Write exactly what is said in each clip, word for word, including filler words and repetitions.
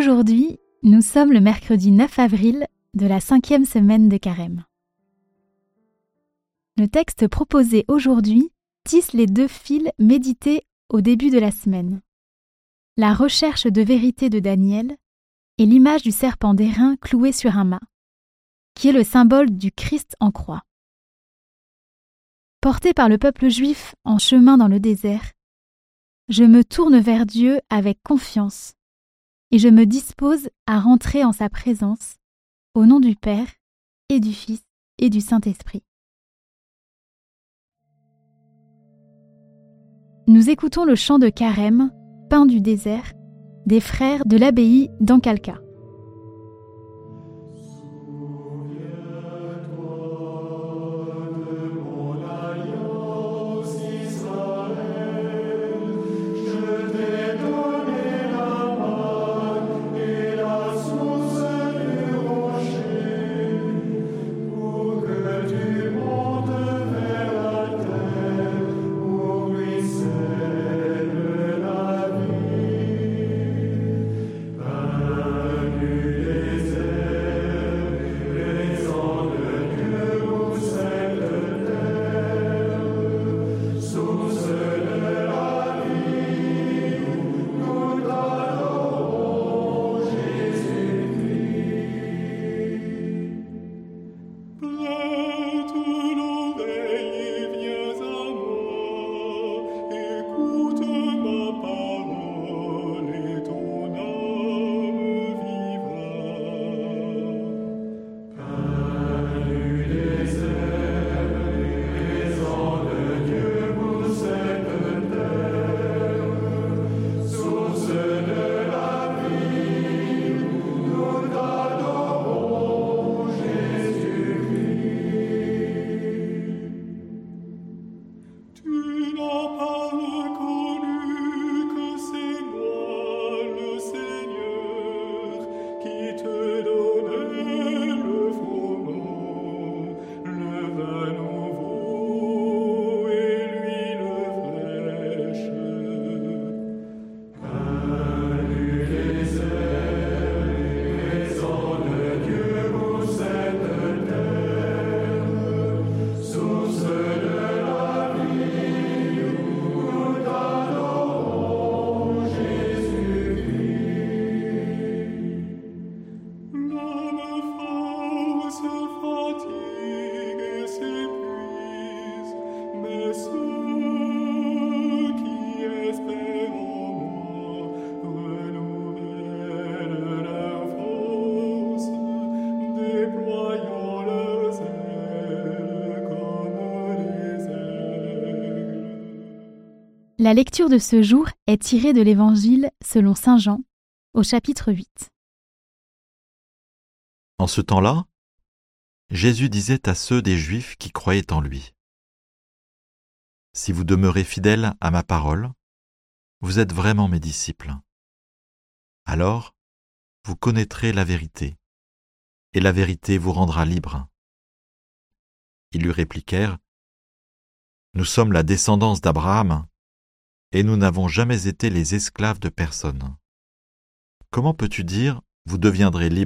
Aujourd'hui, nous sommes le mercredi neuf avril de la cinquième semaine de Carême. Le texte proposé aujourd'hui tisse les deux fils médités au début de la semaine. La recherche de vérité de Daniel et l'image du serpent d'airain cloué sur un mât, qui est le symbole du Christ en croix. Porté par le peuple juif en chemin dans le désert, je me tourne vers Dieu avec confiance et je me dispose à rentrer en sa présence au nom du Père et du Fils et du Saint-Esprit. Nous écoutons le chant de Carême, Pain du désert, des frères de l'abbaye d'Ancalca. La lecture de ce jour est tirée de l'Évangile selon saint Jean, au chapitre huit. En ce temps-là, Jésus disait à ceux des Juifs qui croyaient en lui : « Si vous demeurez fidèles à ma parole, vous êtes vraiment mes disciples. Alors, vous connaîtrez la vérité, et la vérité vous rendra libres. » Ils lui répliquèrent : « Nous sommes la descendance d'Abraham, et nous n'avons jamais été les esclaves de personne. Comment peux-tu dire, vous deviendrez libres ? »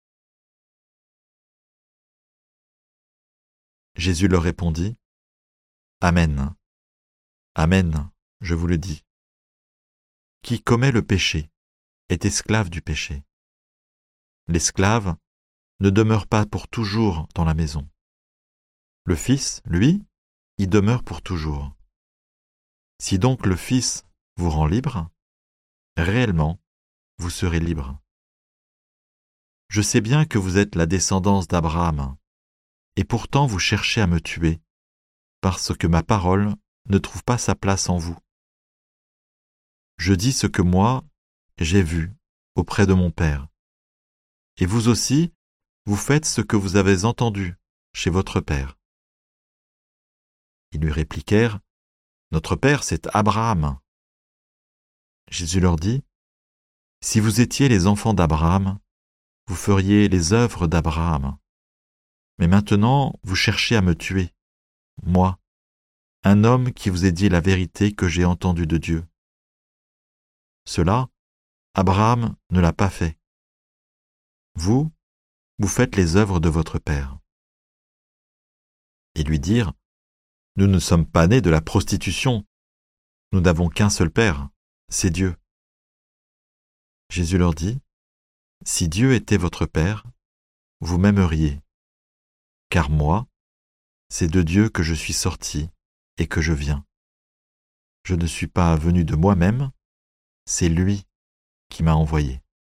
Jésus leur répondit : « Amen, Amen, je vous le dis. Qui commet le péché est esclave du péché. L'esclave ne demeure pas pour toujours dans la maison. Le Fils, lui, y demeure pour toujours. Si donc le Fils vous rend libre, réellement, vous serez libre. Je sais bien que vous êtes la descendance d'Abraham, et pourtant vous cherchez à me tuer, parce que ma parole ne trouve pas sa place en vous. Je dis ce que moi, j'ai vu auprès de mon Père. Et vous aussi, vous faites ce que vous avez entendu chez votre Père. » Ils lui répliquèrent : « Notre Père, c'est Abraham. » Jésus leur dit : « Si vous étiez les enfants d'Abraham, vous feriez les œuvres d'Abraham. Mais maintenant, vous cherchez à me tuer, moi, un homme qui vous ai dit la vérité que j'ai entendue de Dieu. Cela, Abraham ne l'a pas fait. Vous, vous faites les œuvres de votre père. » Et lui dirent, « Nous ne sommes pas nés de la prostitution. Nous n'avons qu'un seul père, c'est Dieu. » Jésus leur dit, « Si Dieu était votre père, vous m'aimeriez, car moi, c'est de Dieu que je suis sorti et que je viens. Je ne suis pas venu de moi-même, c'est lui qui m'a envoyé. »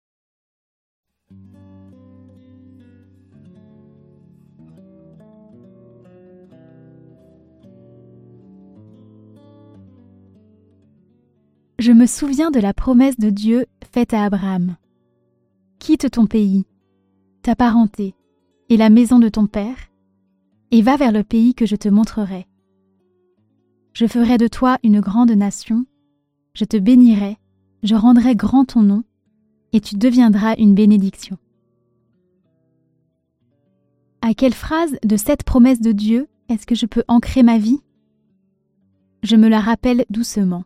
Je me souviens de la promesse de Dieu faite à Abraham. « Quitte ton pays, ta parenté et la maison de ton père, et va vers le pays que je te montrerai. Je ferai de toi une grande nation, je te bénirai, je rendrai grand ton nom, et tu deviendras une bénédiction. » À quelle phrase de cette promesse de Dieu est-ce que je peux ancrer ma vie ? Je me la rappelle doucement.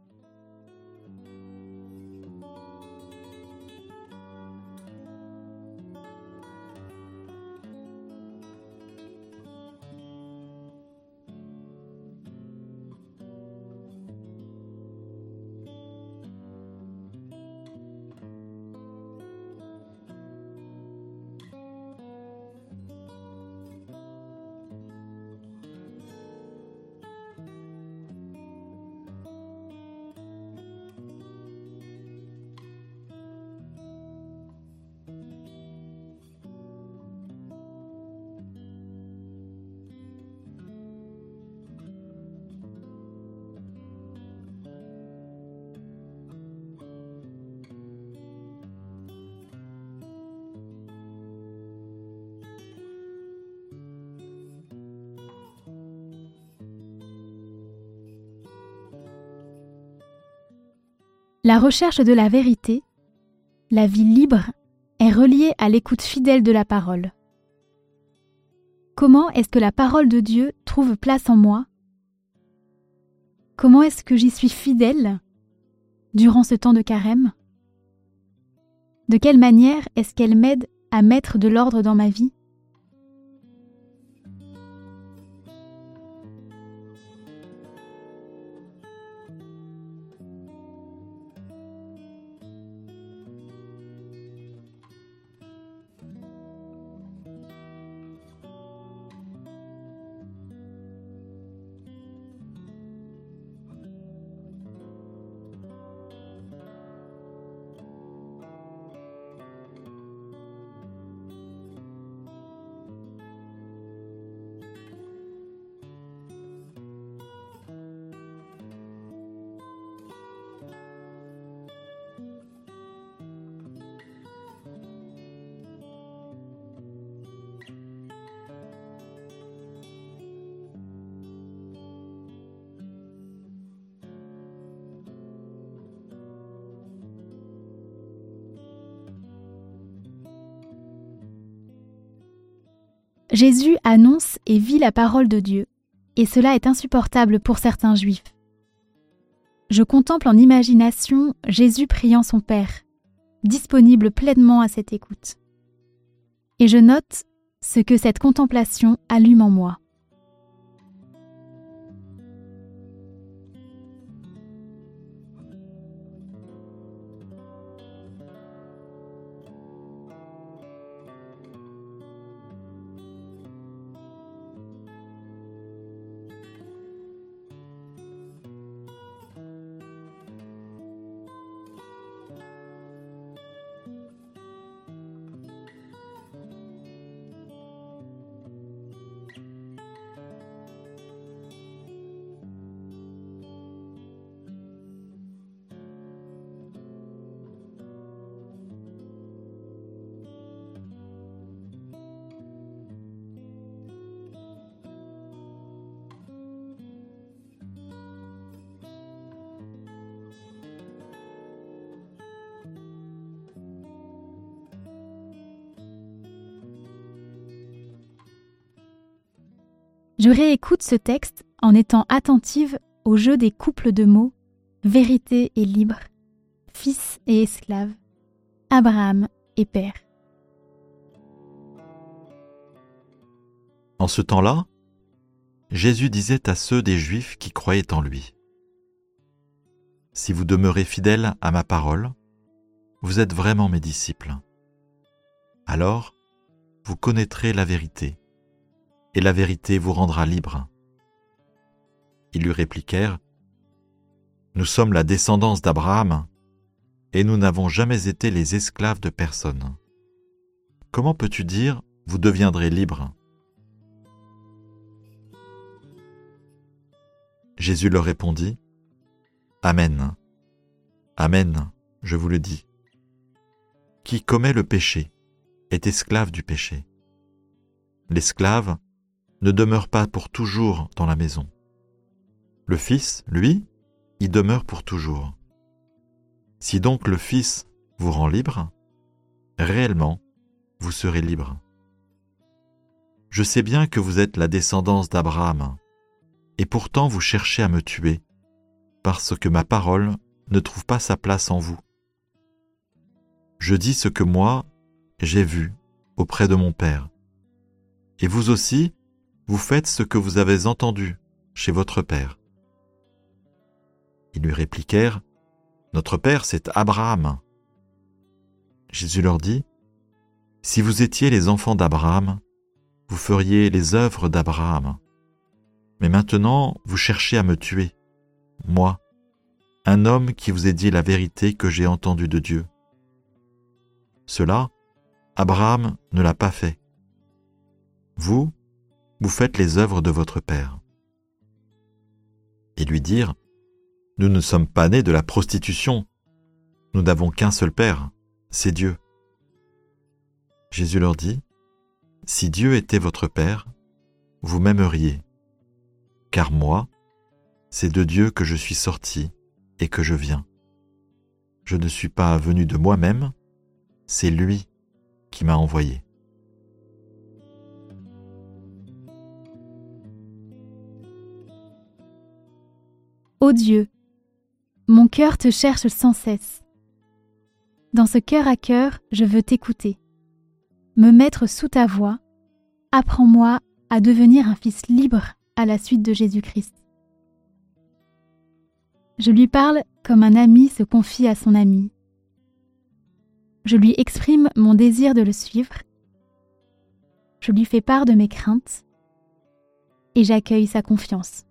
La recherche de la vérité, la vie libre, est reliée à l'écoute fidèle de la parole. Comment est-ce que la parole de Dieu trouve place en moi ? Comment est-ce que j'y suis fidèle durant ce temps de carême ? De quelle manière est-ce qu'elle m'aide à mettre de l'ordre dans ma vie ? Jésus annonce et vit la parole de Dieu, et cela est insupportable pour certains Juifs. Je contemple en imagination Jésus priant son Père, disponible pleinement à cette écoute. Et je note ce que cette contemplation allume en moi. Je réécoute ce texte en étant attentive au jeu des couples de mots « vérité » et « libre », « fils et esclave, Abraham et père. En ce temps-là, Jésus disait à ceux des Juifs qui croyaient en lui : « Si vous demeurez fidèles à ma parole, vous êtes vraiment mes disciples. Alors, vous connaîtrez la vérité, et la vérité vous rendra libre. » Ils lui répliquèrent : « Nous sommes la descendance d'Abraham, et nous n'avons jamais été les esclaves de personne. Comment peux-tu dire : vous deviendrez libres ? » Jésus leur répondit : « Amen, Amen, je vous le dis. Qui commet le péché est esclave du péché. L'esclave ne demeure pas pour toujours dans la maison. Le Fils, lui, y demeure pour toujours. Si donc le Fils vous rend libre, réellement, vous serez libre. Je sais bien que vous êtes la descendance d'Abraham, et pourtant vous cherchez à me tuer, parce que ma parole ne trouve pas sa place en vous. Je dis ce que moi, j'ai vu auprès de mon Père. Et vous aussi, vous faites ce que vous avez entendu chez votre Père. » Ils lui répliquèrent : « Notre Père, c'est Abraham. » Jésus leur dit : « Si vous étiez les enfants d'Abraham, vous feriez les œuvres d'Abraham. Mais maintenant, vous cherchez à me tuer, moi, un homme qui vous ai dit la vérité que j'ai entendue de Dieu. Cela, Abraham ne l'a pas fait. Vous, vous faites les œuvres de votre père. » Ils lui dirent : « Nous ne sommes pas nés de la prostitution. Nous n'avons qu'un seul Père, c'est Dieu. » Jésus leur dit : « Si Dieu était votre Père, vous m'aimeriez. Car moi, c'est de Dieu que je suis sorti et que je viens. Je ne suis pas venu de moi-même, c'est lui qui m'a envoyé. » Ô Dieu, mon cœur te cherche sans cesse. Dans ce cœur à cœur, je veux t'écouter. Me mettre sous ta voix, apprends-moi à devenir un fils libre à la suite de Jésus-Christ. Je lui parle comme un ami se confie à son ami. Je lui exprime mon désir de le suivre. Je lui fais part de mes craintes et j'accueille sa confiance.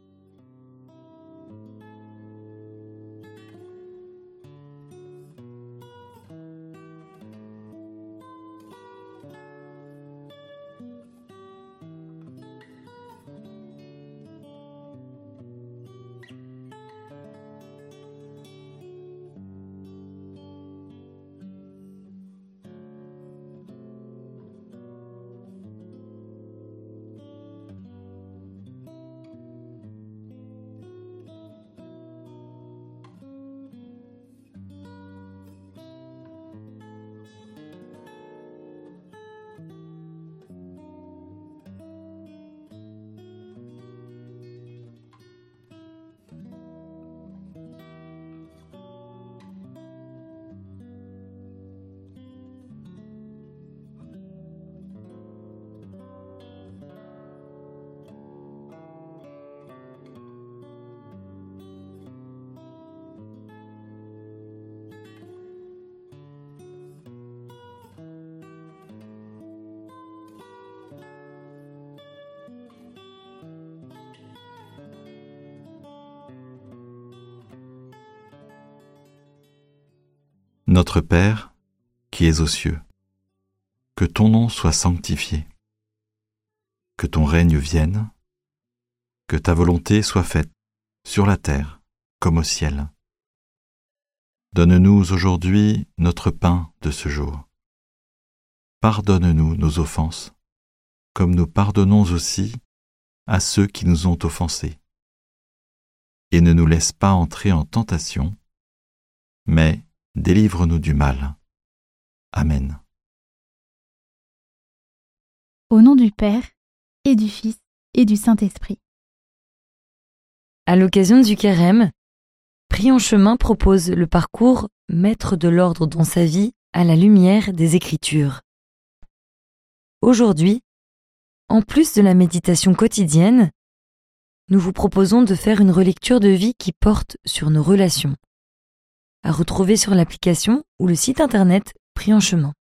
Notre Père, qui es aux cieux, que ton nom soit sanctifié, que ton règne vienne, que ta volonté soit faite sur la terre comme au ciel. Donne-nous aujourd'hui notre pain de ce jour. Pardonne-nous nos offenses, comme nous pardonnons aussi à ceux qui nous ont offensés. Et ne nous laisse pas entrer en tentation, mais délivre-nous du mal. Amen. Au nom du Père, et du Fils, et du Saint-Esprit. À l'occasion du Carême, Pris en chemin propose le parcours Mettre de l'ordre dans sa vie à la lumière des Écritures. Aujourd'hui, en plus de la méditation quotidienne, nous vous proposons de faire une relecture de vie qui porte sur nos relations, à retrouver sur l'application ou le site internet Pris en chemin.